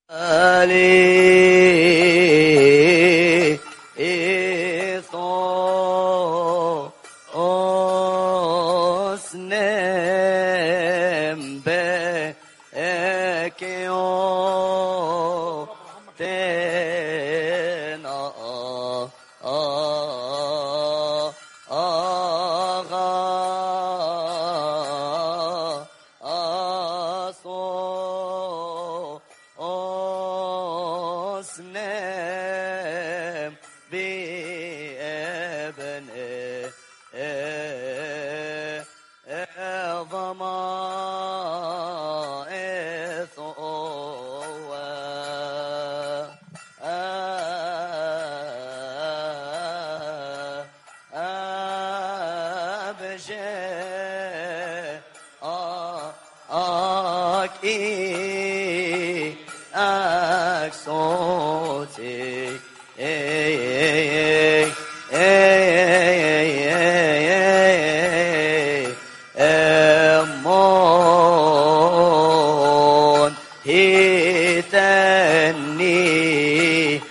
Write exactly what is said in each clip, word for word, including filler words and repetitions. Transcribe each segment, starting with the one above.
Ali ito osnem be ekyo tena اسنم بابن ضمائث أبجي أكي أكسوتي أمون هيتني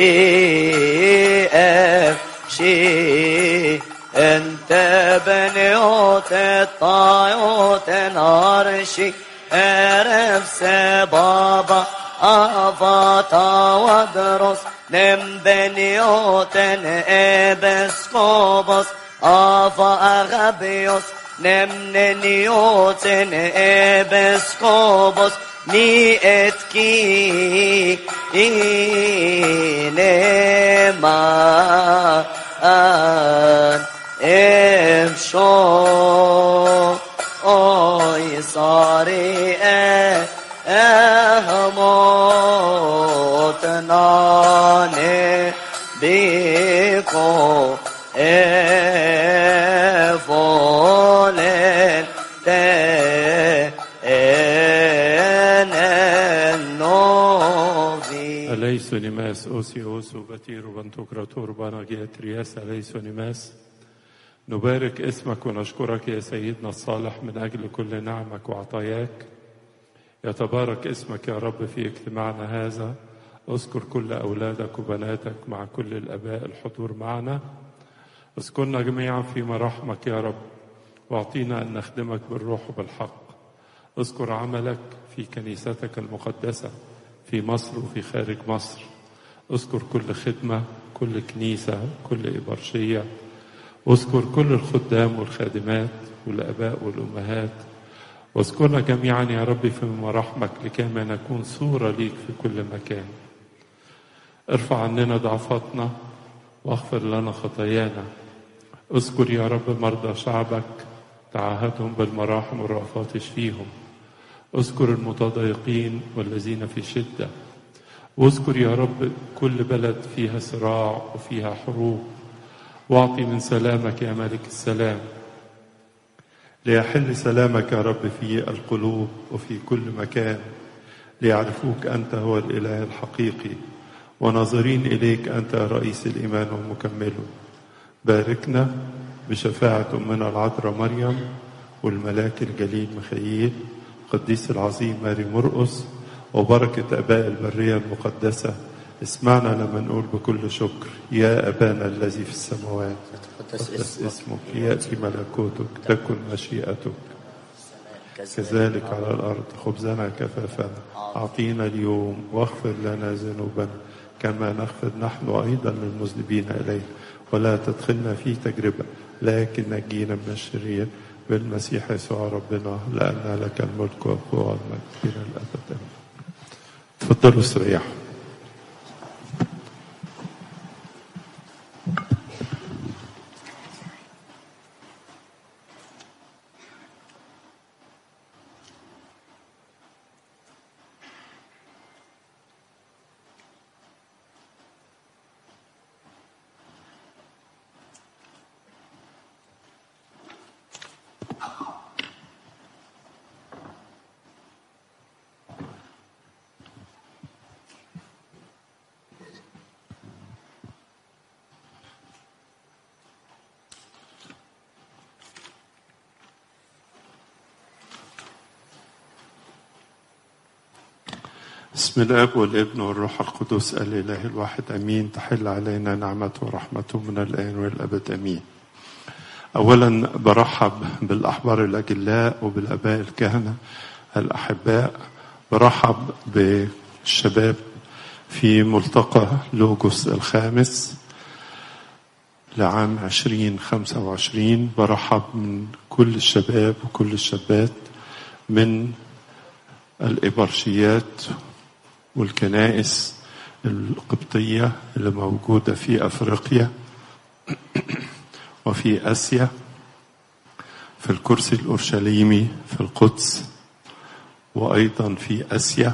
أفشي أنت بنيوت الطايوت نارشي أرف سبابا أفاتا ودرس نم بنيوتن إبسكوبس أفا أغبيوس نم نيوتن إبسكوبس ني اتكي إنما أن إمشو أي صاري أهموتناني بيكو إفولين تننوفي أليس نماس أوسيوس وبتير وبنتوكراتور باناجيت رياس أليس نماس. نبارك اسمك ونشكرك يا سيدنا الصالح من أجل كل نعمك وعطاياك. يتبارك اسمك يا رب في اجتماعنا هذا. اذكر كل أولادك وبناتك مع كل الآباء الحضور معنا. اذكرنا جميعا في مراحمك يا رب، واعطينا أن نخدمك بالروح وبالحق. اذكر عملك في كنيستك المقدسة في مصر وفي خارج مصر. اذكر كل خدمة، كل كنيسة، كل إبرشية. واذكر كل الخدام والخادمات والآباء والأمهات. واذكرنا جميعا يا رب في مراحمك لكيما نكون صورة ليك في كل مكان. ارفع عننا ضعفاتنا واغفر لنا خطايانا. اذكر يا رب مرضى شعبك، تعاهدهم بالمراحم والرأفات اشفيهم. اذكر المتضايقين والذين في شدة. واذكر يا رب كل بلد فيها صراع وفيها حروب. واعطي من سلامك يا ملك السلام، ليحل سلامك يا رب في القلوب وفي كل مكان، ليعرفوك أنت هو الإله الحقيقي، وناظرين إليك أنت يا رئيس الإيمان ومكمله. باركنا بشفاعة أمنا العذراء مريم والملاك الجليل ميخائيل، القديس العظيم ماري مرقس، وبركة آباء البرية المقدسة. اسمعنا لما نقول بكل شكر: يا أبانا الذي في السماوات، تقدس اسمك، يأتي ملكوتك، تكن مشيئتك كذلك على الأرض. خبزنا كفافنا أعطينا اليوم، واغفر لنا ذنوبنا كما نغفر نحن أيضا للمذنبين إلينا، ولا تدخلنا في تجربة لكن نجينا من الشرير بالمسيح يسوع ربنا، لأن لك الملك والقوة والمجد إلى الأبد. تفضلوا استريحوا. بسم الاب والابن والروح القدس الاله الواحد امين. تحل علينا نعمته ورحمته من الان والابد امين. اولا برحب بالاحبار الاجلاء وبالاباء الكهنه الاحباء. برحب بالشباب في ملتقى لوجوس الخامس لعام عشرين خمسة وعشرين. برحب من كل الشباب وكل الشابات من الإبرشيات والكنائس القبطية اللي موجودة في أفريقيا وفي آسيا، في الكرسي الأورشليمي في القدس، وأيضا في آسيا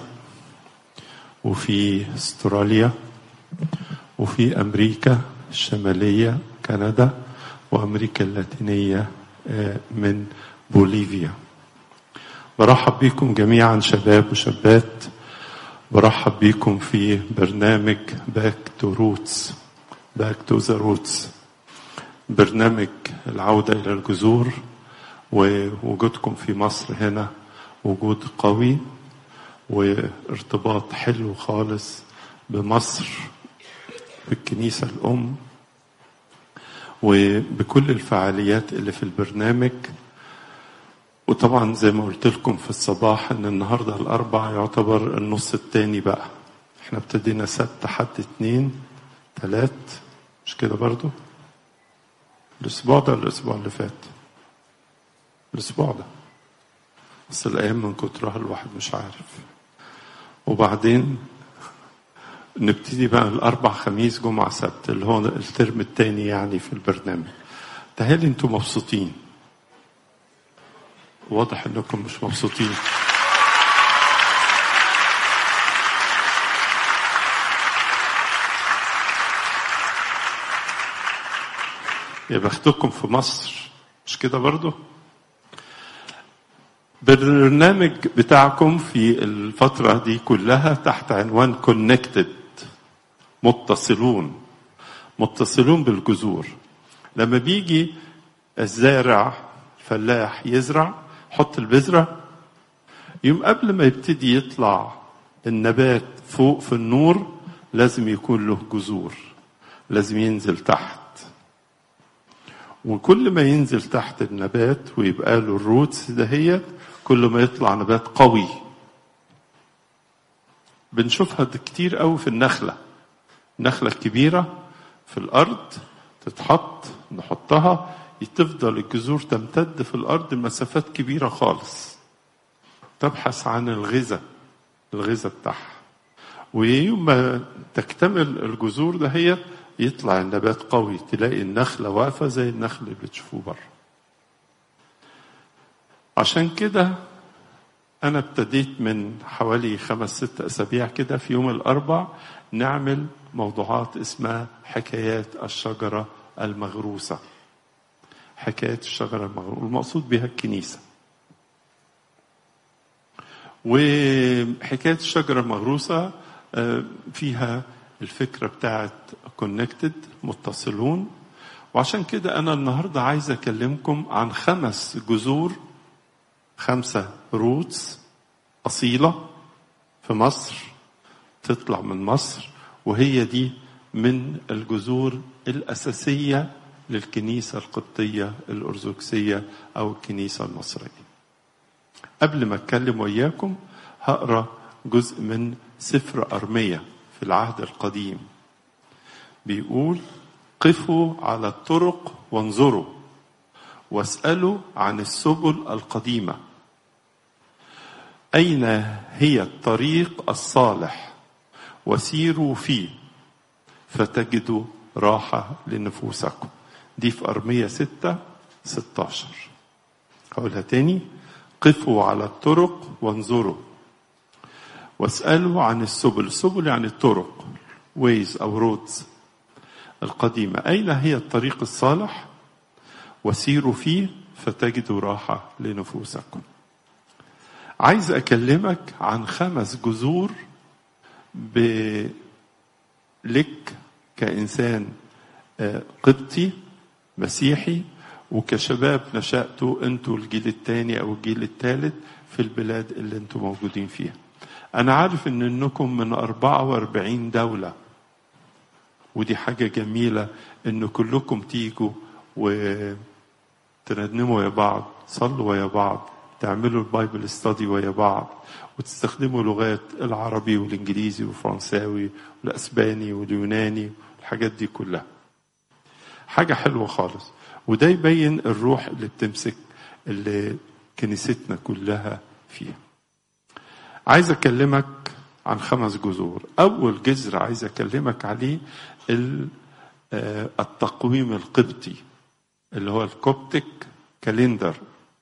وفي استراليا وفي أمريكا الشمالية كندا وأمريكا اللاتينية من بوليفيا. برحب بكم جميعا شباب وشابات. برحب بكم في برنامج باك تو روتس باك تو ذا روتس، برنامج العودة إلى الجذور. ووجودكم في مصر هنا وجود قوي وارتباط حلو خالص بمصر، بالكنيسة الأم، وبكل الفعاليات اللي في البرنامج. وطبعا زي ما قلت لكم في الصباح ان النهاردة الاربع يعتبر النص التاني بقى. احنا ابتدينا سبت حد اتنين تلات، مش كده برضو؟ الاسبوع ده الاسبوع اللي فات الاسبوع ده، بس الايام من كترها الواحد مش عارف. وبعدين نبتدي بقى الاربع خميس جمعة سبت اللي هو الترم التاني يعني في البرنامج. تهيألي انتم مبسوطين، واضح انكم مش مبسوطين. يا بختكم في مصر، مش كده برضو؟ برنامج بتاعكم في الفترة دي كلها تحت عنوان كونكتد، متصلون متصلون بالجذور. لما بيجي الزارع فلاح يزرع، حط البذرة، يوم قبل ما يبتدي يطلع النبات فوق في النور لازم يكون له جذور، لازم ينزل تحت. وكل ما ينزل تحت النبات ويبقى له الروتس دهيت، كل ما يطلع نبات قوي. بنشوفها كتير قوي في النخلة. النخلة الكبيرة في الأرض تتحط، نحطها، تفضل الجذور تمتد في الأرض مسافات كبيرة خالص، تبحث عن الغذاء الغذاء بتاعها. ويوم ما تكتمل الجذور ده هي يطلع النبات قوي، تلاقي النخلة واقفة زي النخل اللي بتشوفوه بره. عشان كده أنا ابتديت من حوالي خمس ست أسابيع كده في يوم الأربع نعمل موضوعات اسمها حكايات الشجرة المغروسة. حكاية الشجرة المغروسة، والمقصود بها الكنيسة. وحكاية الشجرة المغروسة فيها الفكرة بتاعت كونكتد، متصلون. وعشان كده أنا النهاردة عايز أكلمكم عن خمس جذور، خمسة روتس أصيلة في مصر، تطلع من مصر، وهي دي من الجذور الأساسية للكنيسة القبطية الأرثوذكسية أو الكنيسة المصرية. قبل ما أتكلم وياكم هقرأ جزء من سفر أرمية في العهد القديم. بيقول: قفوا على الطرق وانظروا واسألوا عن السبل القديمة، أين هي الطريق الصالح، وسيروا فيه فتجدوا راحة لنفوسكم. دي في أرمية ستة ستاشر. هقولها تاني: قفوا على الطرق وانظروا واسألوا عن السبل. السبل يعني الطرق، ويز أو رودز القديمة. أين هي الطريق الصالح، وسيروا فيه فتجدوا راحة لنفوسكم. عايز أكلمك عن خمس جذور لك كإنسان قبطي مسيحي، وكشباب نشأتوا أنتوا الجيل الثاني أو الجيل الثالث في البلاد اللي أنتوا موجودين فيها. أنا عارف إن إنكم من أربعة وأربعين دولة، ودي حاجة جميلة إن كلكم تيجوا وترنموا ويا بعض، صلوا ويا بعض، تعملوا البايبل ستادي ويا بعض، وتستخدموا لغات العربي والإنجليزي والفرنساوي والأسباني واليوناني، الحاجات دي كلها حاجة حلوة خالص. وده يبين الروح اللي بتمسك اللي كنيستنا كلها فيها. عايز أكلمك عن خمس جذور. أول جذر عايز أكلمك عليه التقويم القبطي اللي هو الكوبتيك كالندر.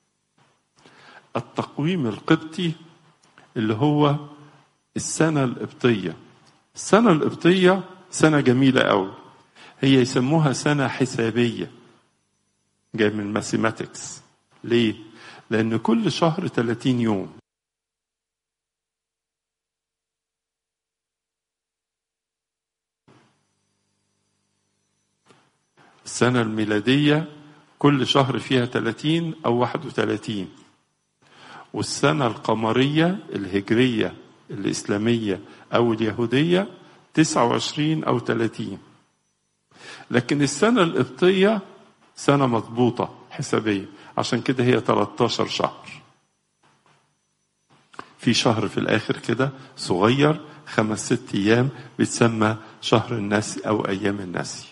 التقويم القبطي اللي هو السنة القبطية. السنة القبطية سنة جميلة قوي، هي يسموها سنة حسابية، جاي من ماثيماتكس. ليه؟ لأن كل شهر ثلاثين يوم. السنة الميلادية كل شهر فيها ثلاثين أو واحد وثلاثين، والسنة القمرية الهجرية الإسلامية أو اليهودية تسعة وعشرين أو ثلاثين. لكن السنة القبطية سنة مضبوطة حسابية، عشان كده هي ثلاثة عشر شهر. في شهر في الآخر كده صغير خمس ست أيام بيتسمى شهر النسي أو أيام النسي.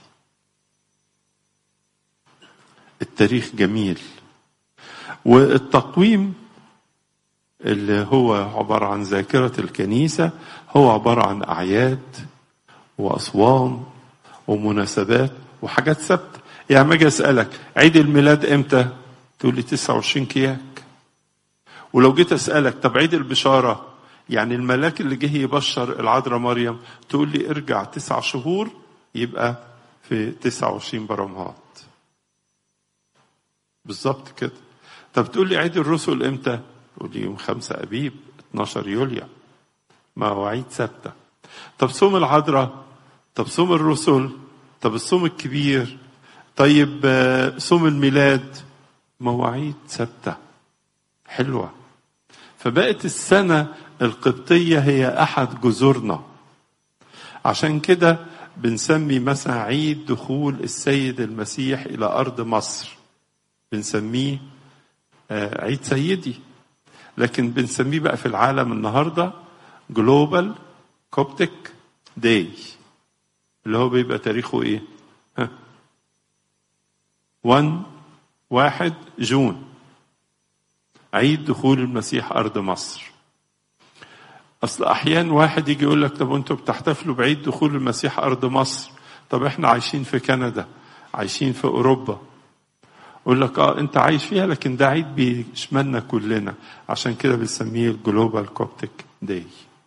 التاريخ جميل. والتقويم اللي هو عبارة عن ذاكرة الكنيسة هو عبارة عن أعياد وأصوام ومناسبات وحاجات ثابتة. يعني ما أجي أسألك عيد الميلاد إمتى؟ تقول لي تسعة وعشرين كياك. ولو جيت أسألك طب عيد البشارة، يعني الملاك اللي جه يبشر العذراء مريم، تقول لي ارجع تسع شهور يبقى في تسعة وعشرين برمهات بالظبط كده. طب تقول لي عيد الرسل إمتى؟ تقول لي يوم خمسة أبيب اتناشر يوليو. مواعيد ثابتة. طب صوم العذراء، طب صوم الرسل، طب الصوم الكبير، طيب صوم الميلاد، مواعيد ثابتة حلوة. فبقت السنة القبطية هي أحد جذورنا. عشان كده بنسمي مثلا عيد دخول السيد المسيح إلى أرض مصر بنسميه عيد سيدي، لكن بنسميه بقى في العالم النهاردة جلوبال كوبتيك داي، اللي هو بيبقى تاريخه ايه؟ ها واحد واحد جون، عيد دخول المسيح أرض مصر. أصل أحيان واحد يجي يقول لك طب أنتوا بتحتفلوا بعيد دخول المسيح أرض مصر، طب إحنا عايشين في كندا، عايشين في أوروبا. أقول لك آه أنت عايش فيها، لكن ده عيد بيشملنا كلنا، عشان كده بنسميه الجلوبال كوبتيك داي.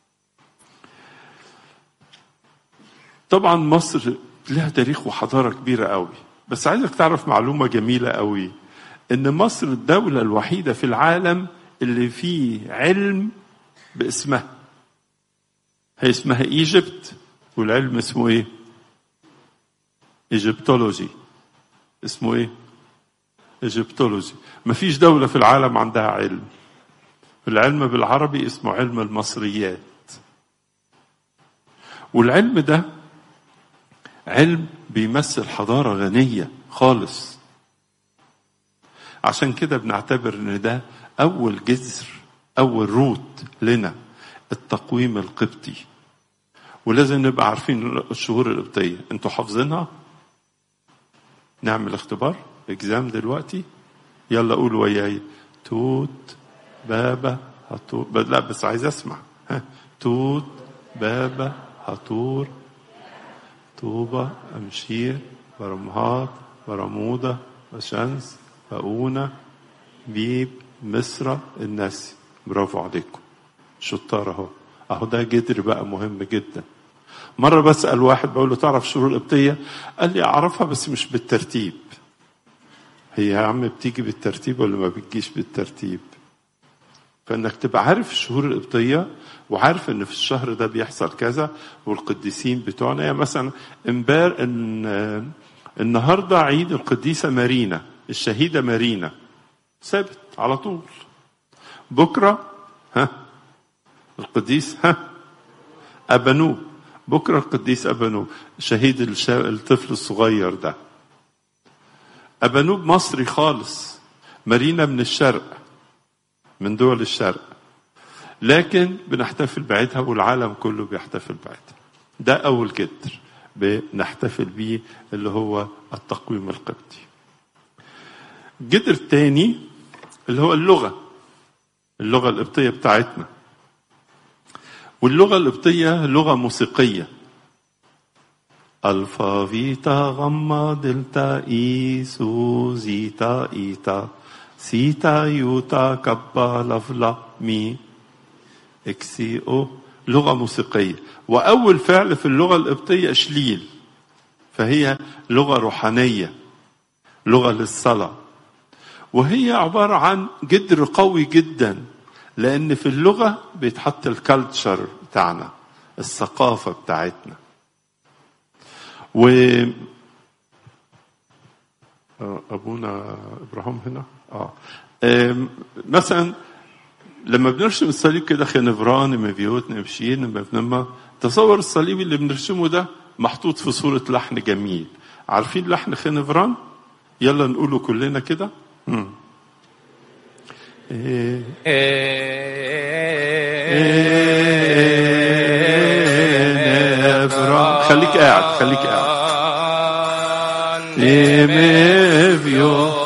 طبعا مصر لها تاريخ وحضارة كبيرة قوي، بس عايزك تعرف معلومة جميلة قوي، إن مصر الدولة الوحيدة في العالم اللي فيه علم باسمها. هي اسمها ايجيبت، والعلم اسمه ايه؟ ايجيبتولوجي. اسمه ايه؟ ايجيبتولوجي. مفيش دولة في العالم عندها علم. العلم بالعربي اسمه علم المصريات. والعلم ده علم بيمثل حضارة غنية خالص. عشان كده بنعتبر ان ده اول جذر، اول روت لنا، التقويم القبطي. ولازم نبقى عارفين الشهور القبطية. انتوا حافظينها؟ نعمل اختبار اكزام دلوقتي. يلا قولوا وياي. توت بابا هطور. لا بس عايز اسمع. ها. توت بابا هطور طوبة أمشير برمهات برمودة وشمس بقونة بيب مصر الناس. برافو عليكم، شطار اهو. اهو ده جدر بقى مهم جدا. مرة بسأل واحد بقول له تعرف الشهور القبطية؟ قال لي أعرفها بس مش بالترتيب. هي يا عم بتيجي بالترتيب ولا ما بتجيش بالترتيب؟ فإنك تبقى عارف الشهور القبطية وعارف إن في الشهر ده بيحصل كذا، والقديسين بتوعنا. يعني مثلا امبار إن النهاردة عيد القديسة مارينا، الشهيدة مارينا، ثابت على طول. بكرة ها القديس ها أبانوب. بكرة القديس أبانوب شهيد الطفل الصغير ده. أبانوب مصري خالص، مارينا من الشرق، من دول الشرق، لكن بنحتفل بعيدها والعالم كله بيحتفل بعيدها. ده أول جدر بنحتفل بيه اللي هو التقويم القبطي. الجدر الثاني اللي هو اللغة، اللغة القبطية بتاعتنا. واللغة القبطية لغة موسيقية. ألفا فيتا غما دلتا إيسو زيتا إيتا سيتا يوتا كبا لفلا مي إكسي أو. لغة موسيقية. وأول فعل في اللغة القبطية شليل، فهي لغة روحانية، لغة للصلاة. وهي عبارة عن جدر قوي جدا، لأن في اللغة بيتحط الكالتشر بتاعنا، الثقافة بتاعتنا. و أبونا إبراهيم هنا آه. مثلا لما بنرسم الصليب كده خنفران مفيوت نمشين مفنما، تصور الصليب اللي بنرسمه ده محطوط في صورة لحن جميل. عارفين لحن خنفران؟ يلا نقوله كلنا كده. مم. إيه إيه نفران. خليك قاعد خليك قاعد. إيه مفيوت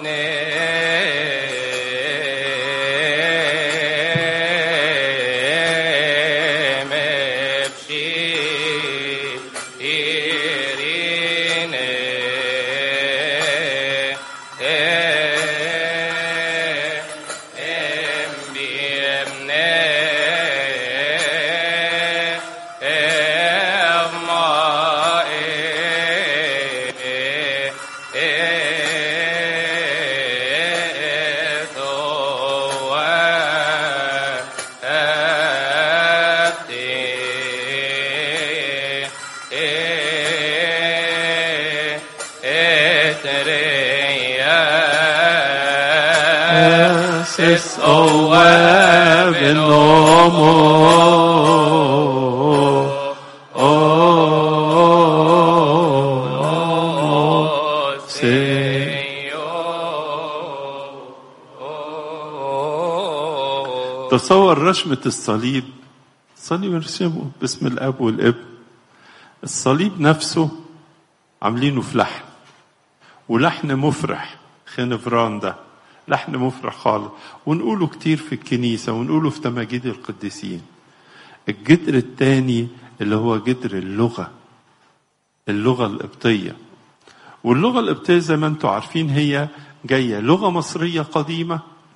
تصور رشمة الصليب. الصليب نرسمه باسم الأب والابن. الصليب نفسه عاملينه في لحن، ولحن مفرح. خنفران ده لحن مفرح خالص، ونقوله كتير في الكنيسة ونقوله في تماجيد القديسين. الجدر الثاني اللي هو جدر اللغة، اللغة القبطية. واللغة القبطية زي ما انتم عارفين هي جاية لغة مصرية قديمة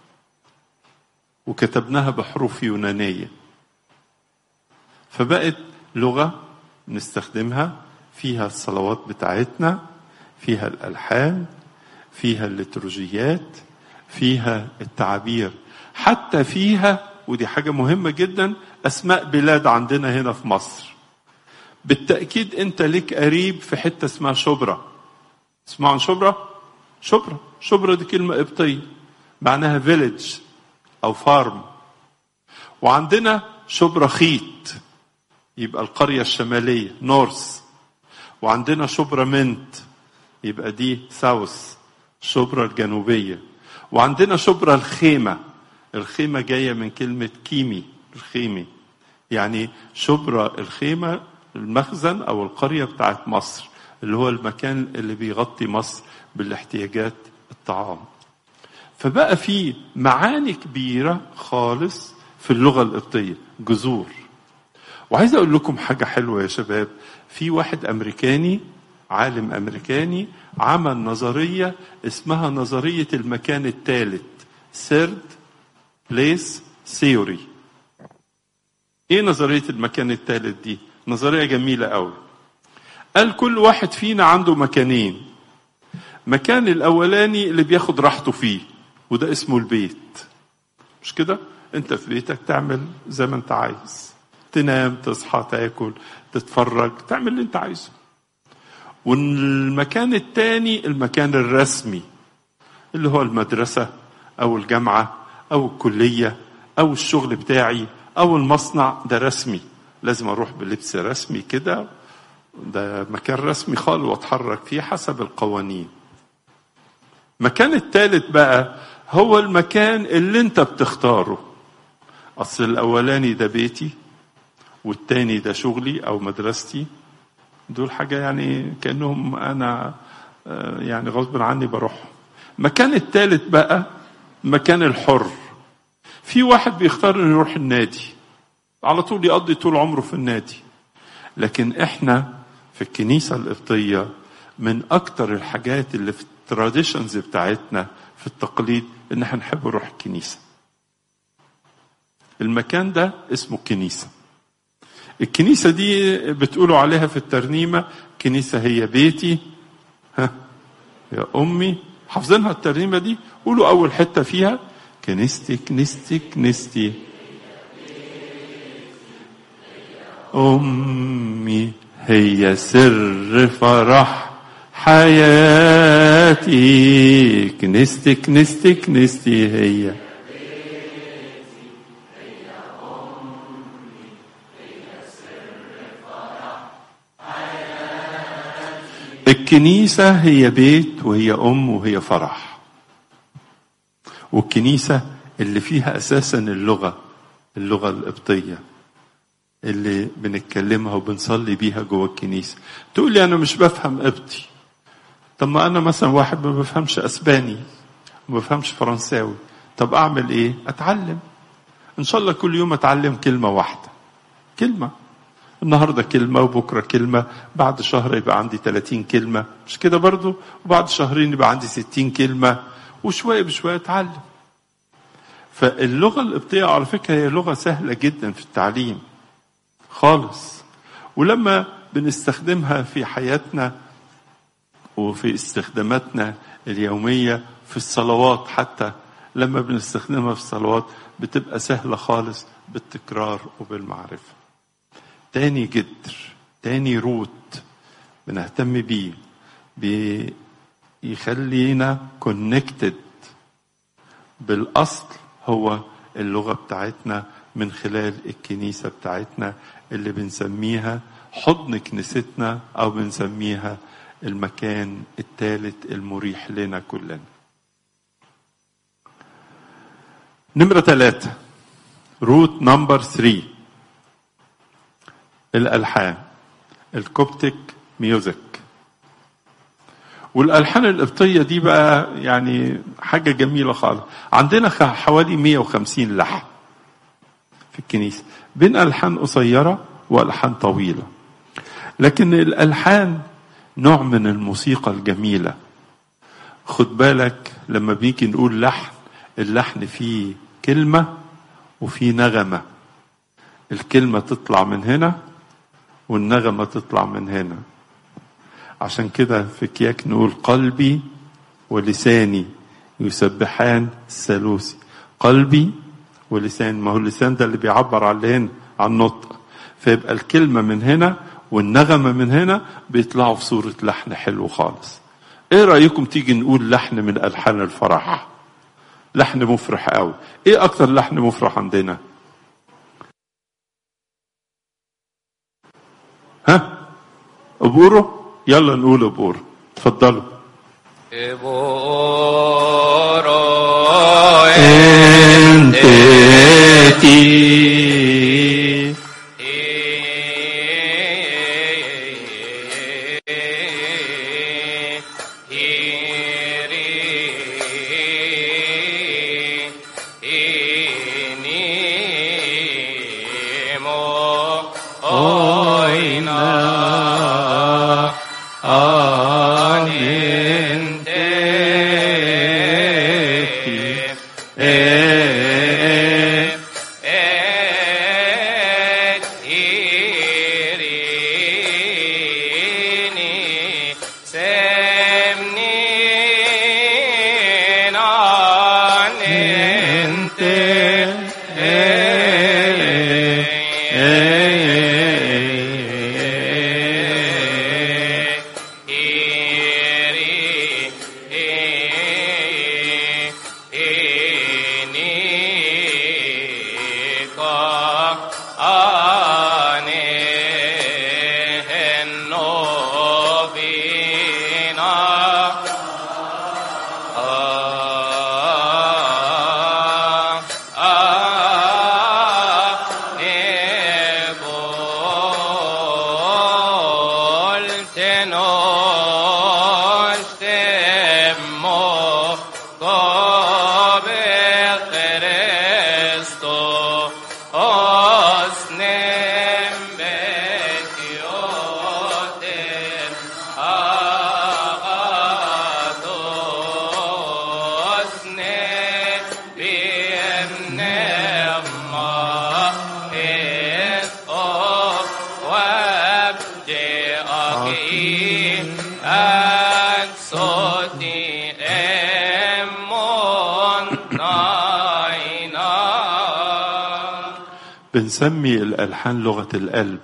وكتبناها بحروف يونانية، فبقت لغة نستخدمها فيها الصلوات بتاعتنا، فيها الألحان، فيها الليتورجيات، فيها التعابير، حتى فيها، ودي حاجة مهمة جدا، أسماء بلاد عندنا هنا في مصر. بالتأكيد أنت لك قريب في حتة اسمها شبرا. اسمعوا عن شبرا؟ شبرا شبرا دي كلمة قبطية معناها فيليج أو فارم. وعندنا شبرا خيت يبقى القرية الشمالية نورث. وعندنا شبرا منت يبقى دي ساوث، شبرا الجنوبية. وعندنا شبرا الخيمة. الخيمة جاية من كلمة كيمي، الخيمي يعني شبرا الخيمة، المخزن أو القرية بتاعت مصر، اللي هو المكان اللي بيغطي مصر بالاحتياجات الطعام. فبقى في معاني كبيرة خالص في اللغة القبطية، جذور. وعايز أقول لكم حاجة حلوة يا شباب. في واحد أمريكاني، عالم أمريكاني، عمل نظرية اسمها نظرية المكان الثالث، third place theory. ايه نظرية المكان الثالث دي؟ نظرية جميلة قوي. قال كل واحد فينا عنده مكانين. مكان الأولاني اللي بياخد راحته فيه، وده اسمه البيت. مش كده؟ انت في بيتك تعمل زي ما انت عايز، تنام، تصحى، تاكل، تتفرج، تعمل اللي انت عايزه. والمكان الثاني المكان الرسمي، اللي هو المدرسة أو الجامعة أو الكلية أو الشغل بتاعي أو المصنع ده رسمي، لازم أروح بلبس رسمي كده، ده مكان رسمي خالص واتحرك فيه حسب القوانين. مكان الثالث بقى هو المكان اللي انت بتختاره. أصل الأولاني ده بيتي، والتاني ده شغلي أو مدرستي، دول حاجة يعني كأنهم أنا يعني غصب عني بروح. مكان الثالث بقى مكان الحر. في واحد بيختار انه يروح النادي على طول يقضي طول عمره في النادي، لكن احنا في الكنيسة القبطية من اكتر الحاجات اللي في التراديشنز بتاعتنا في التقليد ان احنا نحب نروح الكنيسة. المكان ده اسمه الكنيسة. الكنيسة دي بتقولوا عليها في الترنيمة كنيسة هي بيتي، ها يا أمي. حافظينها الترنيمة دي؟ قولوا أول حتة فيها: كنيستي كنيستي كنيستي أمي هي سر فرح حياتي. كنيستي كنيستي كنيستي هي الكنيسة هي بيت وهي أم وهي فرح. والكنيسة اللي فيها أساسا اللغة اللغة القبطية اللي بنتكلمها وبنصلي بيها جوه الكنيسة. تقول لي أنا مش بفهم قبطي. طب ما أنا مثلا واحد ما بفهمش أسباني ما بفهمش فرنساوي، طب أعمل إيه؟ أتعلم إن شاء الله كل يوم أتعلم كلمة واحدة، كلمة النهاردة كلمة وبكرة كلمة، بعد شهر يبقى عندي ثلاثين كلمة، مش كده برضو؟ وبعد شهرين يبقى عندي ستين كلمة، وشوية بشوية أتعلم. فاللغة القبطية على فكرة هي لغة سهلة جدا في التعليم خالص، ولما بنستخدمها في حياتنا وفي استخداماتنا اليومية في الصلوات، حتى لما بنستخدمها في الصلوات بتبقى سهلة خالص بالتكرار وبالمعرفة. تاني جدر، تاني روت بنهتم بيه بيخلينا كونكتد بالأصل هو اللغة بتاعتنا من خلال الكنيسة بتاعتنا اللي بنسميها حضن كنيستنا أو بنسميها المكان الثالث المريح لنا كلنا. نمرة ثلاثة، روت نمبر ثري، الألحان، الكوبتيك ميوزك. والألحان القبطية دي بقى يعني حاجة جميلة خالص. عندنا حوالي مية وخمسين لحن في الكنيسة، بين ألحان قصيرة وألحان طويلة. لكن الألحان نوع من الموسيقى الجميلة. خد بالك لما بيجي نقول لحن، اللحن فيه كلمة وفيه نغمة. الكلمة تطلع من هنا والنغمة تطلع من هنا. عشان كده في كياك نقول قلبي ولساني يسبحان الثالوث. قلبي ولسان، ما هو اللسان ده اللي بيعبر عن الهن عن النطق، فيبقى الكلمة من هنا والنغمة من هنا بيطلعوا في صورة لحن حلو خالص. ايه رأيكم تيجي نقول لحن من ألحان الفرح، لحن مفرح قوي؟ ايه اكتر لحن مفرح عندنا؟ ها أبورو؟ يلا نقول أبورو، اتفضلوا. أبورو انتي بنسمي الألحان لغة القلب.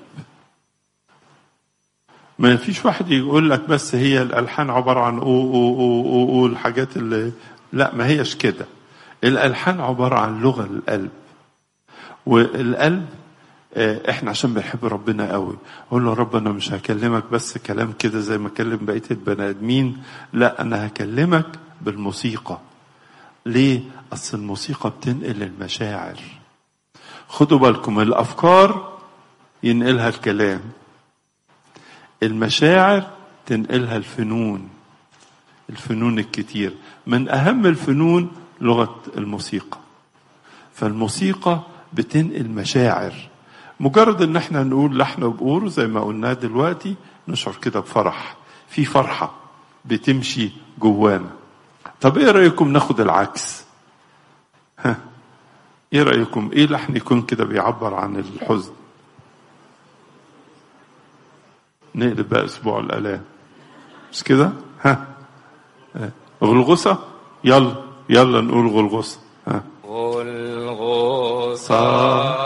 ما فيش واحد يقول لك بس هي الألحان عبارة عن او او او او, أو الحاجات اللي لا، ما هيش كده. الألحان عبارة عن لغة القلب، والقلب احنا عشان بنحب ربنا قوي اقول له رب انا مش هكلمك بس كلام كده زي ما اكلم بقيه البني ادمين، لا انا هكلمك بالموسيقى. ليه؟ اصل الموسيقى بتنقل المشاعر. خدوا بالكم، الافكار ينقلها الكلام، المشاعر تنقلها الفنون. الفنون الكتير، من اهم الفنون لغه الموسيقى. فالموسيقى بتنقل مشاعر. مجرد ان احنا نقول لحن وبقور زي ما قلنا دلوقتي نشعر كده بفرح، في فرحة بتمشي جوانا. طب ايه رأيكم ناخد العكس؟ ها، ايه رأيكم ايه لحن يكون كده بيعبر عن الحزن؟ نقلب بقى اسبوع الآلام، مش كده؟ ها، غلغوسة. يلا يلا نقول غلغوسة. ها، غلغوسة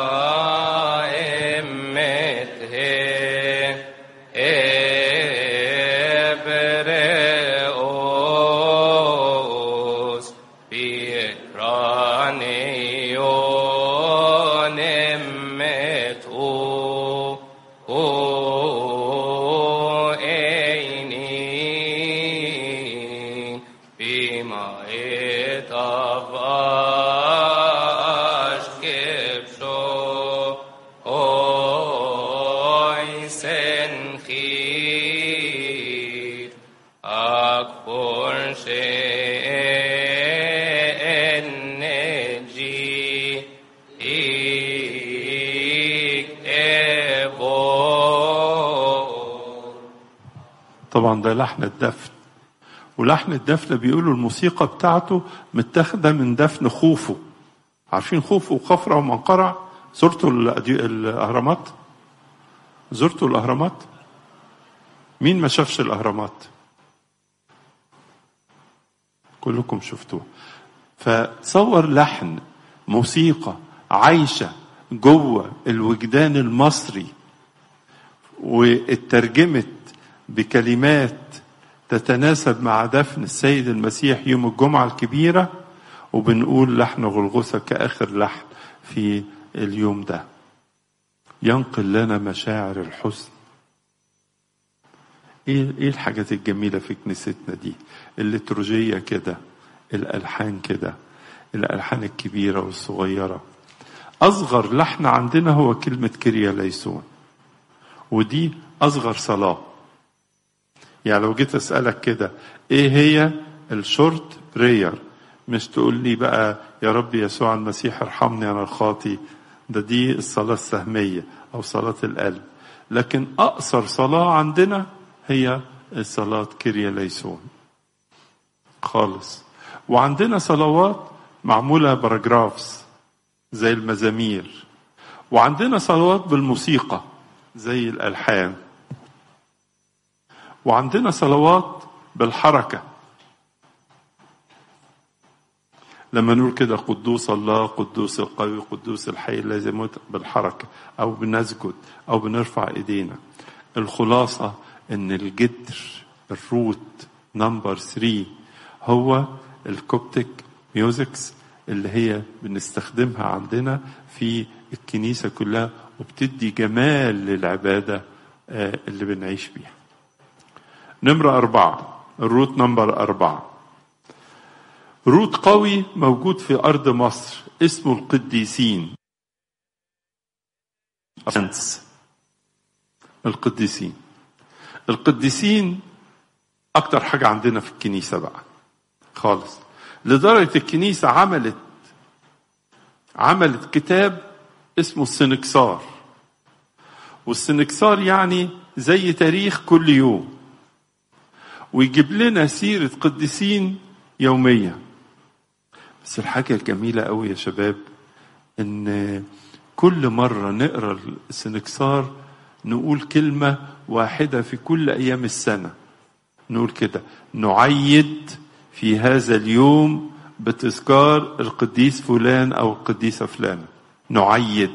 طبعا ده لحن الدفن. ولحن الدفن بيقولوا الموسيقى بتاعته متاخده من دفن خوفو. عارفين خوفو وخفرع ومنقرع؟ زرتوا الاهرامات؟ زرتوا الاهرامات؟ مين ما شافش الاهرامات؟ كلكم شفتوه. فتصور لحن موسيقى عايشه جوه الوجدان المصري واترجمت بكلمات تتناسب مع دفن السيد المسيح يوم الجمعة الكبيرة، وبنقول لحن غلغوسة كآخر لحن في اليوم ده ينقل لنا مشاعر الحزن. ايه ايه الحاجات الجميلة في كنيستنا دي؟ الليتورجية كده، الألحان كده، الألحان الكبيرة والصغيرة. أصغر لحن عندنا هو كلمة كيريا ليسون، ودي أصغر صلاة. يعني لو جيت أسألك كده إيه هي الشورت برير، مش تقول لي بقى يا رب يسوع المسيح ارحمني أنا الخاطي، ده دي الصلاة السهمية أو صلاة القلب. لكن أقصر صلاة عندنا هي الصلاة كيريا ليسون خالص. وعندنا صلوات معمولة باراجرافز زي المزامير، وعندنا صلوات بالموسيقى زي الألحان، وعندنا صلوات بالحركة لما نقول كده قدوس الله قدوس القوي قدوس الحي الذي يموت، بالحركة أو بنسجد أو بنرفع إيدينا. الخلاصة إن الجدر الروت نمبر ثري هو الكوبتيك ميوزكس اللي هي بنستخدمها عندنا في الكنيسة كلها، وبتدي جمال للعبادة اللي بنعيش بيها. نمرة أربعة، الروت نمبر أربعة، روت قوي موجود في أرض مصر اسمه القديسين. القديسين القديسين أكتر حاجة عندنا في الكنيسة بقى خالص، لدرجة الكنيسة عملت عملت كتاب اسمه السنكسار. والسنكسار يعني زي تاريخ كل يوم، ويجيب لنا سيرة قديسين يومية. بس الحاجة الجميلة قوي يا شباب ان كل مرة نقرأ السنكسار نقول كلمة واحدة في كل أيام السنة. نقول كده: نعيد في هذا اليوم بتذكار القديس فلان أو القديسة فلان، نعيد.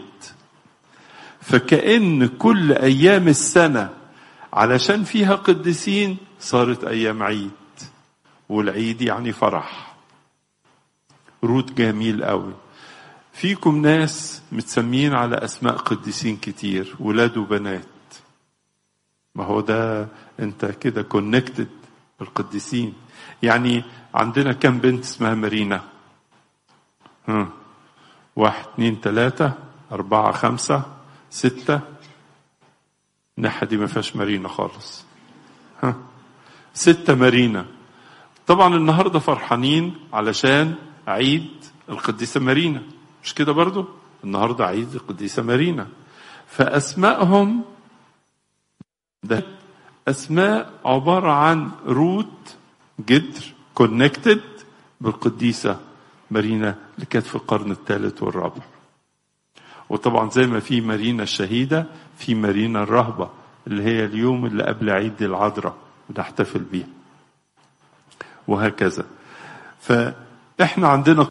فكأن كل أيام السنة علشان فيها قديسين صارت أيام عيد، والعيد يعني فرح. روت جميل قوي. فيكم ناس متسمين على أسماء قديسين كتير، ولاد وبنات. ما هو ده انت كده كونكتد بالقديسين. يعني عندنا كم بنت اسمها مارينا؟ ها واحد اتنين تلاتة أربعة خمسة ستة. الناحية دي ما فيهاش مارينا خالص. ها ستة مارينا. طبعا النهاردة فرحانين علشان عيد القديسة مارينا، مش كده برضو؟ النهاردة عيد القديسة مارينا. فأسمائهم ده أسماء عبارة عن روت جدر كونكتد بالقديسة مارينا اللي كانت في القرن الثالث والرابع. وطبعا زي ما في مارينا الشهيدة، في مارينا الرهبة اللي هي اليوم اللي قبل عيد العذراء ونحتفل بيها، وهكذا. فإحنا عندنا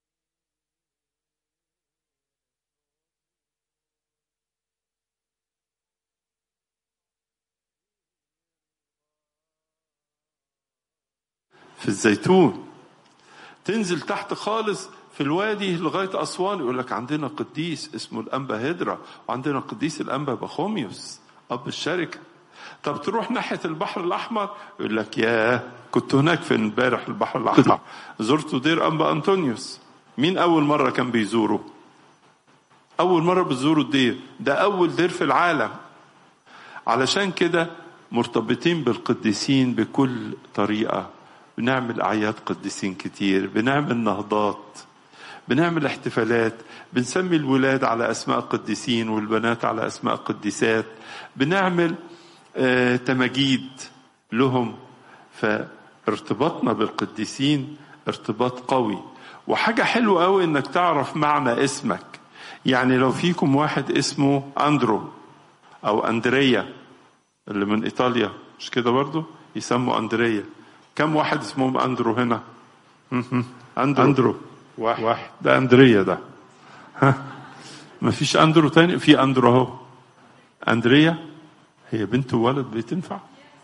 في الزيتون، تنزل تحت خالص في الوادي لغاية أسوان يقول لك عندنا قديس اسمه الأنبا هدرة، وعندنا قديس الأنبا بخوميوس أب الشركة. طب تروح ناحية البحر الأحمر يقول لك يا كنت هناك في امبارح البحر الأحمر، زرت دير أنبا أنطونيوس. مين أول مرة كان بيزوره؟ أول مرة بتزوروا الدير ده، أول دير في العالم. علشان كده مرتبطين بالقديسين بكل طريقة. بنعمل أعياد قديسين كتير، بنعمل نهضات، بنعمل احتفالات، بنسمي الولاد على أسماء قديسين والبنات على أسماء قديسات، بنعمل آه تماجيد لهم. فارتباطنا بالقديسين ارتباط قوي. وحاجة حلوة قوي انك تعرف معنى اسمك. يعني لو فيكم واحد اسمه أندرو أو أندريا اللي من إيطاليا، مش كده برضو يسموا أندريا. كم واحد اسمهم أندرو هنا؟ أندرو, أندرو. واحد. واحد ده أندريا ده. ها ما فيش أندرو تاني؟ في أندرو اهو. أندريا هي بنت وولد بتنفع؟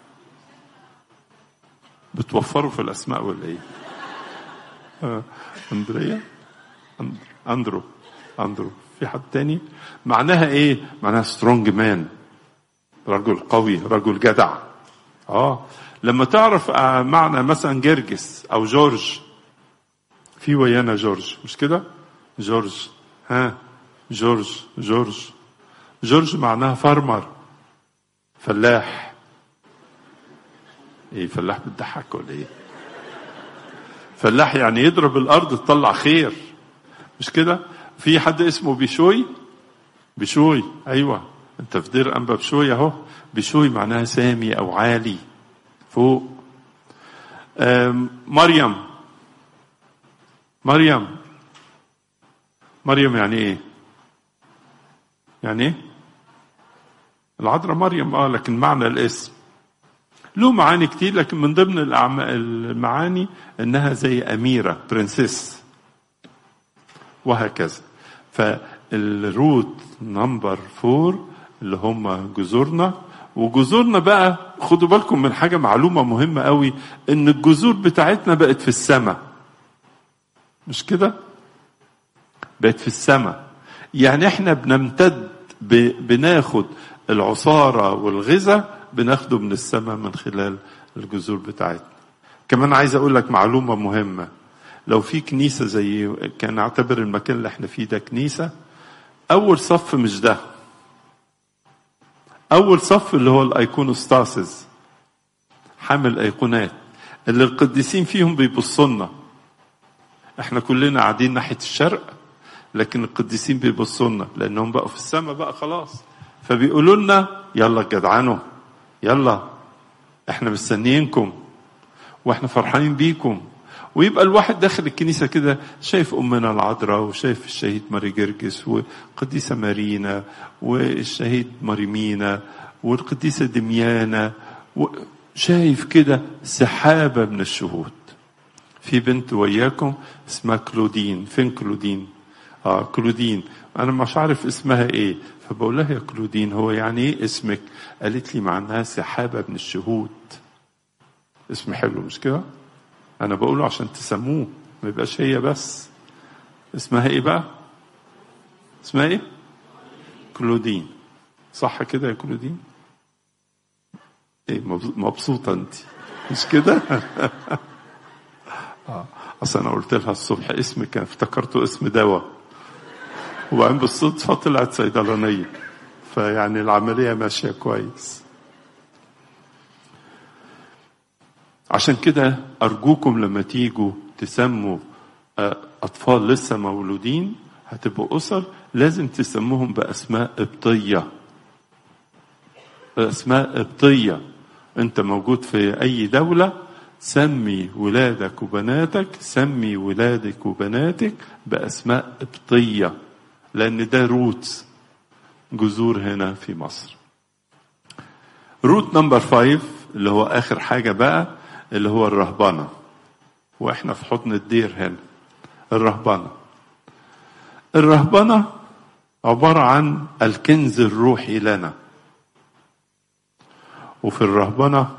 بتوفروا في الأسماء ولا إيه؟ آه. أندريا أندرو. أندرو أندرو. في حد تاني؟ معناها إيه؟ معناها سترونج مان، رجل قوي، رجل جدع. آه لما تعرف معنى مثلا جرجس أو جورج، في ويانا جورج مش كده؟ جورج. ها جورج جورج جورج معناها فارمر، فلاح. ايه فلاح بتضحك ولا ايه؟ فلاح يعني يضرب الارض تطلع خير، مش كده؟ في حد اسمه بشوي؟ بشوي ايوه، انت في دير انبا بشوي اهو. بشوي معناها سامي او عالي فوق. مريم. مريم مريم يعني ايه؟ يعني ايه؟ العذراء مريم. اه لكن معنى الاسم له معاني كتير، لكن من ضمن المعاني انها زي اميرة، برنسيس، وهكذا. فالروت نمبر فور اللي هم جذورنا. وجذورنا بقى خدوا بالكم من حاجة، معلومة مهمة قوي، ان الجذور بتاعتنا بقت في السماء، مش كده؟ بقت في السماء. يعني احنا بنمتد، بناخد العصارة والغذاء بناخده من السماء من خلال الجذور بتاعتنا. كمان عايز اقول لك معلومة مهمة. لو في كنيسة زي كان اعتبر المكان اللي احنا فيه ده كنيسة، اول صف مش ده. اول صف اللي هو الايقونوستاسيس، حامل ايقونات اللي القديسين فيهم بيبصوا لنا. احنا كلنا قاعدين ناحية الشرق، لكن القديسين بيبصوا لنا لانهم بقوا في السماء بقى خلاص. فبيقولوا لنا يلا جدعانوا، يلا احنا مستنيينكم واحنا فرحانين بيكم. ويبقى الواحد داخل الكنيسة كده شايف أمنا العذراء، وشايف الشهيد ماري جرجس، والقديسة مارينا، والشهيد ماريمينا، والقديسة دميانة، وشايف كده سحابة من الشهود. في بنت وياكم اسمها كلودين. فين كلودين؟ اه كلودين. انا مش عارف اسمها ايه، فبقول لها يا كلودين هو يعني ايه اسمك؟ قالت لي معناها سحابة من الشهود. اسم حلو مش كده؟ انا بقوله عشان تسموه ما يبقاش هي بس. اسمها ايه بقى؟ اسمها ايه؟ كلودين. صح كده يا كلودين؟ ايه مبسوطة انت مش كده؟ اه اصل انا قلت لها الصبح اسمك افتكرته اسم دواء، وبعدين بالصدفة طلعت صيدلانية، فيعني العملية ماشية كويس. عشان كده أرجوكم لما تيجوا تسموا أطفال لسه مولودين هتبقوا أسر، لازم تسموهم بأسماء قبطية. بأسماء قبطية. أنت موجود في أي دولة سمي ولادك وبناتك، سمي ولادك وبناتك بأسماء قبطية، لأن ده روت جذور هنا في مصر. روت نمبر فايف اللي هو آخر حاجة بقى اللي هو الرهبنة، وإحنا في حضن الدير هنا. الرهبنة الرهبنة عبارة عن الكنز الروحي لنا. وفي الرهبنة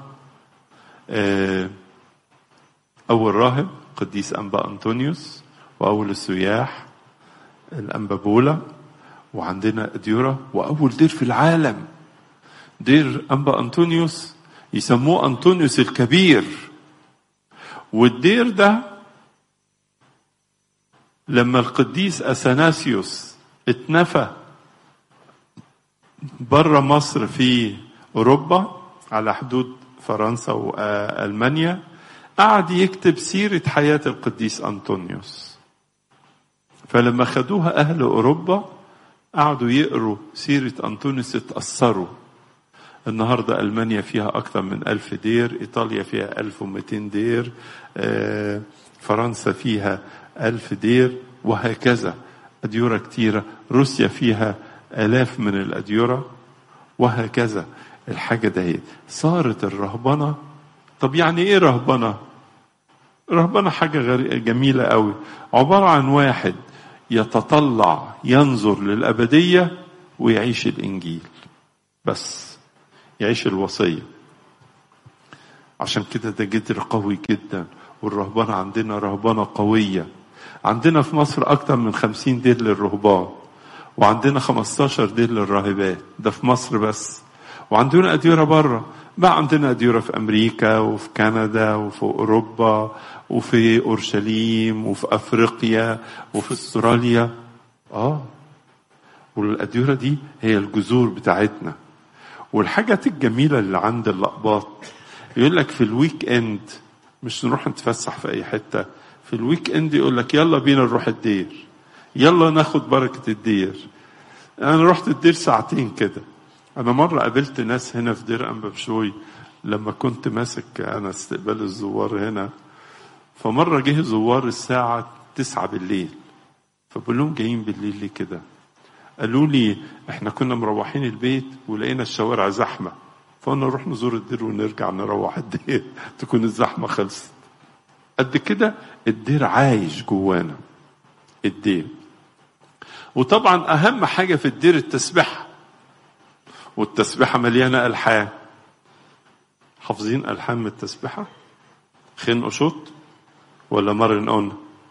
أول راهب قديس أنبا أنطونيوس، وأول السياح الأنبا بولا، وعندنا أديرة، وأول دير في العالم دير أنبا أنطونيوس يسموه أنطونيوس الكبير. والدير ده لما القديس أثناسيوس اتنفى بره مصر في أوروبا على حدود فرنسا وألمانيا، قعد يكتب سيرة حياة القديس أنطونيوس. فلما خدوها أهل أوروبا قعدوا يقروا سيرة أنطونيوس اتأثروا. النهاردة ألمانيا فيها أكثر من ألف دير، إيطاليا فيها ألف ومئتين دير، فرنسا فيها ألف دير، وهكذا أديرة كتيرة. روسيا فيها آلاف من الأديرة، وهكذا. الحاجة ده صارت الرهبنة. طب يعني إيه رهبنة؟ رهبنة حاجة جميلة قوي، عبارة عن واحد يتطلع ينظر للأبدية ويعيش الإنجيل، بس يعيش الوصية. عشان كده ده جدر قوي جدا. والرهبنة عندنا رهبنة قوية. عندنا في مصر أكتر من خمسين دير للرهبان، وعندنا خمستاشر دير للراهبات. ده في مصر بس. وعندنا أديرة بره بقى، عندنا أديرة في أمريكا وفي كندا وفي أوروبا وفي أورشليم وفي أفريقيا وفي استراليا. آه والأديرة دي هي الجذور بتاعتنا. والحاجات الجميلة اللي عند الأقباط يقول لك في الويك اند مش نروح نتفسح في أي حتة، في الويك اند يقول لك يلا بينا نروح الدير، يلا ناخد بركة الدير. أنا رحت الدير ساعتين كده. أنا مرة قابلت ناس هنا في دير أنبا بشوي لما كنت ماسك أنا استقبال الزوار هنا. فمرة جه زوار الساعة تسعة بالليل، فبقول لهم جايين بالليل ليه كده؟ قالوا لي احنا كنا مروحين البيت ولقينا الشوارع زحمة، فقلنا نروح نزور الدير ونرجع نروح الدير تكون الزحمة خلصت. قد كده الدير عايش جوانا الدير. وطبعا أهم حاجة في الدير التسبيحة، والتسبيحة مليانة ألحان. حافظين ألحان من التسبيحة؟ خين قشوط ولا مرن قلنا؟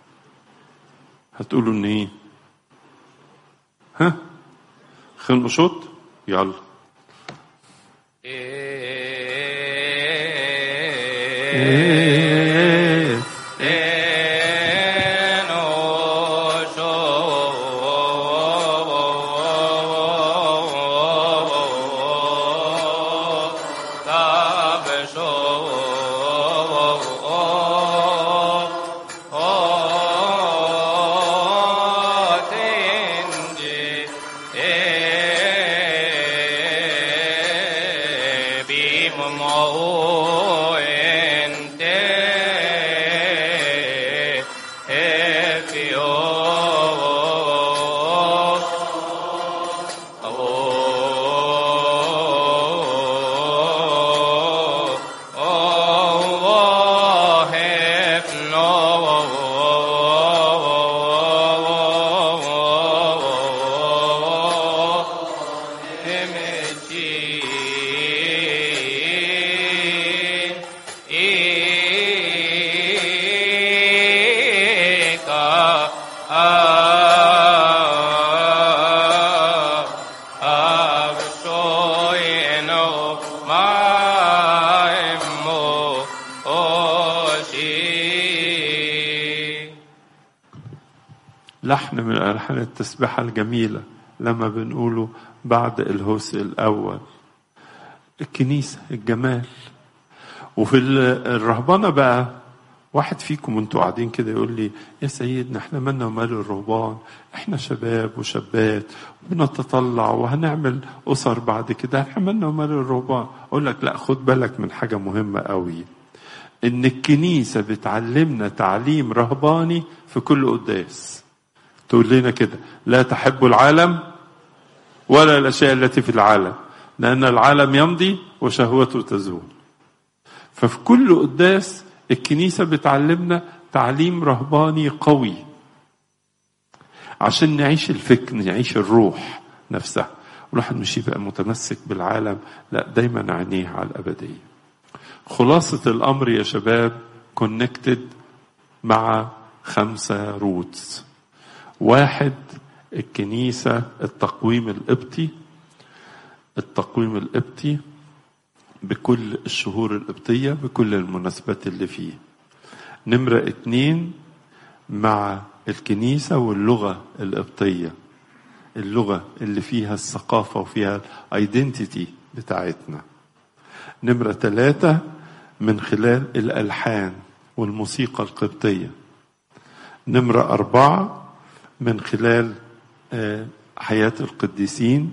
هتقولوا ان ايه؟ ها؟ خين قشوط؟ يلا. Mo en te لحن من ألحان التسبيحة الجميلة لما بنقوله بعد الهوس الأول. الكنيسة الجمال. وفي الرهبانة بقى واحد فيكم وانتوا قاعدين كده يقول لي يا سيدنا احنا مالنا ومال الرهبان، احنا شباب وشابات وبنتطلع وهنعمل أسر بعد كده، احنا مالنا ومال الرهبان. اقول لك لا، خد بالك من حاجة مهمة قوي، ان الكنيسة بتعلمنا تعليم رهباني في كل قداس. تقول لنا كده لا تحب العالم ولا الأشياء التي في العالم لأن العالم يمضي وشهوته تزول. ففي كل قداس الكنيسة بتعلمنا تعليم رهباني قوي عشان نعيش الفكر، نعيش الروح نفسها. الواحد مش يبقى متمسك بالعالم، لا، دايما عينيه على الأبدية. خلاصة الأمر يا شباب كونكتد مع خمسة روتس. واحد، الكنيسة التقويم القبطي، التقويم القبطي بكل الشهور القبطية بكل المناسبات اللي فيه. نمرة اتنين، مع الكنيسة واللغة القبطية، اللغة اللي فيها الثقافة وفيها الايدنتيتي بتاعتنا. نمرة ثلاثة، من خلال الألحان والموسيقى القبطية. نمرة أربعة، من خلال حياة القديسين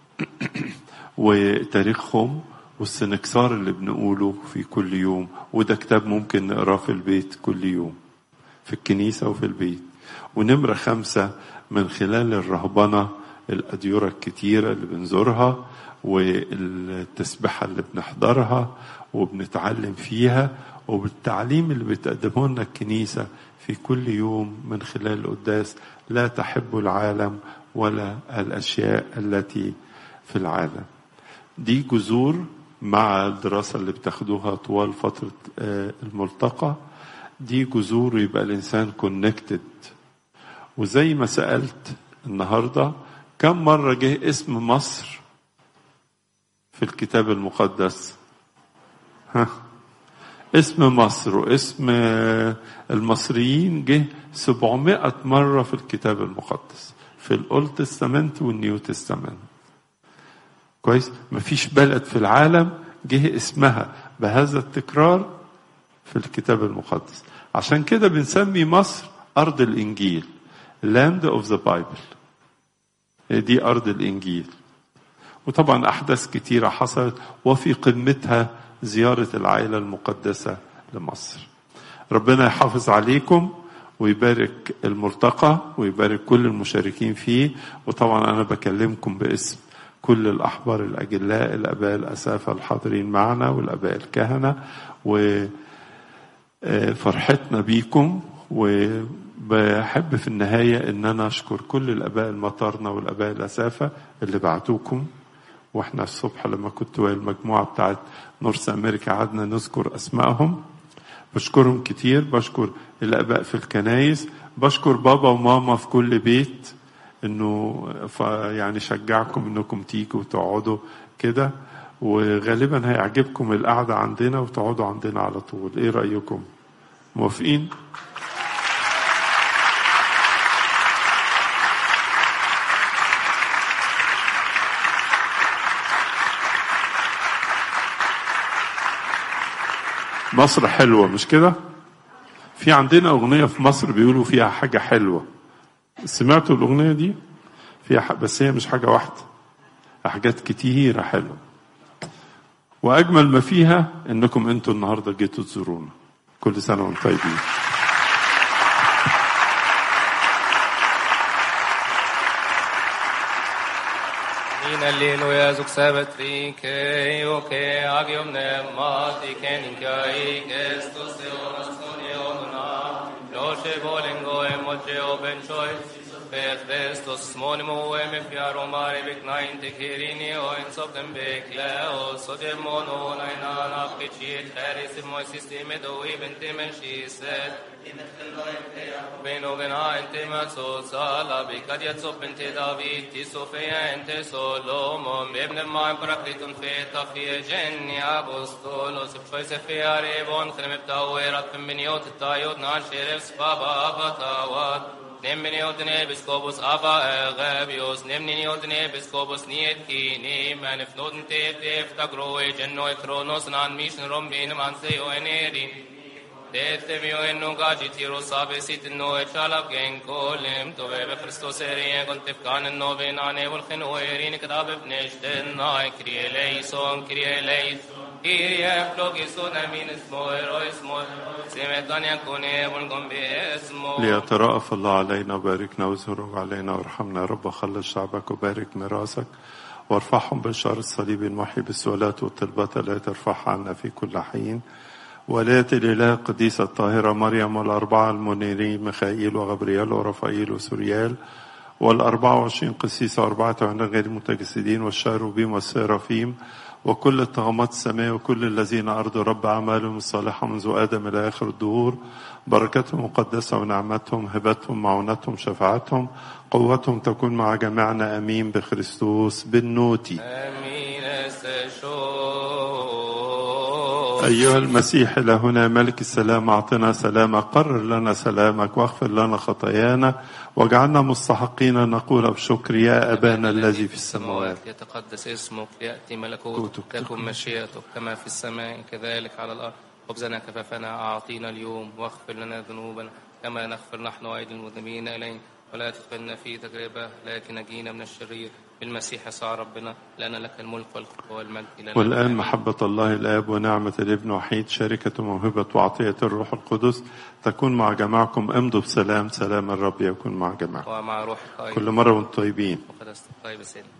وتاريخهم والسنكسار اللي بنقوله في كل يوم، وده كتاب ممكن نقراه في البيت كل يوم في الكنيسة وفي البيت. ونمرة خمسة، من خلال الرهبنة، الأديرة الكتيرة اللي بنزورها والتسبحة اللي بنحضرها وبنتعلم فيها، وبالتعليم اللي بتقدمه لنا الكنيسة في كل يوم من خلال القداس. لا تحب العالم ولا الأشياء التي في العالم. دي جذور مع الدراسة اللي بتاخدوها طوال فترة الملتقى. دي جذور يبقى الإنسان كونكتد. وزي ما سألت النهاردة، كم مرة جه اسم مصر في الكتاب المقدس؟ ها، اسم مصر واسم المصريين جه سبعمائة مرة في الكتاب المقدس، في الأولد تستمنت والنيو تستمنت. كويس؟ مفيش بلد في العالم جه اسمها بهذا التكرار في الكتاب المقدس. عشان كده بنسمي مصر أرض الإنجيل، Land of the Bible. دي أرض الإنجيل. وطبعا أحداث كتيرة حصلت، وفي قمتها زيارة العائلة المقدسة لمصر. ربنا يحافظ عليكم ويبارك الملتقى ويبارك كل المشاركين فيه. وطبعا أنا بكلمكم باسم كل الأحبار الأجلاء، الأباء الأسافة الحاضرين معنا والأباء الكهنة، وفرحتنا بيكم. وبحب في النهاية أن أنا أشكر كل الأباء المطارنة والأباء الأسافة اللي بعتوكم. وإحنا الصبح لما كنت ويا المجموعة بتاعت نورث أمريكا قعدنا نذكر أسمائهم. بشكرهم كتير. بشكر الأباء في الكنايس، بشكر بابا وماما في كل بيت انه يعني شجعكم انكم تيجوا وتقعدوا كده. وغالبا هيعجبكم القعدة عندنا وتقعدوا عندنا على طول. ايه رأيكم؟ موافقين؟ مصر حلوة مش كده؟ في عندنا أغنية في مصر بيقولوا فيها حاجة حلوة. سمعتوا الأغنية دي؟ فيها ح... بس هي مش حاجة واحدة، حاجات كتيرة حلوة. وأجمل ما فيها إنكم أنتوا النهاردة جيتوا تزورونا. كل سنة وانتم طيبين. Alleluia, zuk sabbat rike, oke, agium ne mati, kenin kai, gestus eonas sonionuna, loše volengo emoče oben čoj, per Christus monimo em fiaro mare beknain te kirini o en soptem bekleo, so demono nainan apkechit, heris mo sisteme do even temen shiset, Beno gena ente mazzo sala bikadiat sopente David ti Sofia ente Solomon bebne mai prakritun feta fie geni apostolos poi se fiare bon khnem tawrat min yot tayot nan sherefs Baba Batawat, Nemini Odene Biscobus Ava Gabios, Nemini Odene Biscobus Niet Kini, Manifnoten Tef Tef Tagroe, Genoi Kronos, Nan Mission Rombin, Manseo Eneri. Dette mio e non gaji tiro sabe sit no e chalab gen kolem to ve Christos eri con tefkan no ve nane vol khno erin kadab bneshten na kriye leison kriye leis kriye flogisun amin ismo ero ismo semetan yakune vol gombe ismo ليترأف الله علينا وباركنا وزهرك علينا وارحمنا رب خلص شعبك وبارك ميراثك وارفعهم بالشر الصليب المحي بالسؤالات والطلبات التي ترفعها عنا في كل حين ولاية الإله القديسة الطاهرة مريم والأربعة المنيرين ميخائيل وغبريال ورفائيل وسوريال والأربعة وعشرين قسيس وأربعة عنا غير المتجسدين والشاروبيم والسيرافيم وكل الطغمات السماء وكل الذين أرضوا رب أعمالهم الصالحة منذ آدم إلى آخر الدهور بركتهم مقدسة ونعمتهم هبتهم معونتهم شفاعتهم قوتهم تكون مع جميعنا أمين بخريستوس بالنوتي آمين. أيها المسيح إلهنا ملك السلام أعطنا سلامك قرر لنا سلامك واغفر لنا خطايانا واجعلنا مستحقين نقول بشكر يا أبانا الذي في السماوات يتقدس اسمك يأتي ملكوتك تكن مشيئتك كما في السماء كذلك على الأرض خبزنا كفافنا أعطينا اليوم واغفر لنا ذنوبنا كما نغفر نحن أيضا المذنبين إلينا ولا تدخلنا في تجربة لكن نجينا من الشرير بالمسيح يسوع ربنا لأن لك الملك والقوة والمجد إلى والآن محبة الله الآب ونعمة الابن وحيد شركة موهبة وعطية الروح القدس تكون مع جماعكم. امضوا بسلام. سلام الرب يكون مع جماعكم ومع روحك كل مرة وانتم طيبين. وقد طيب سيدنا.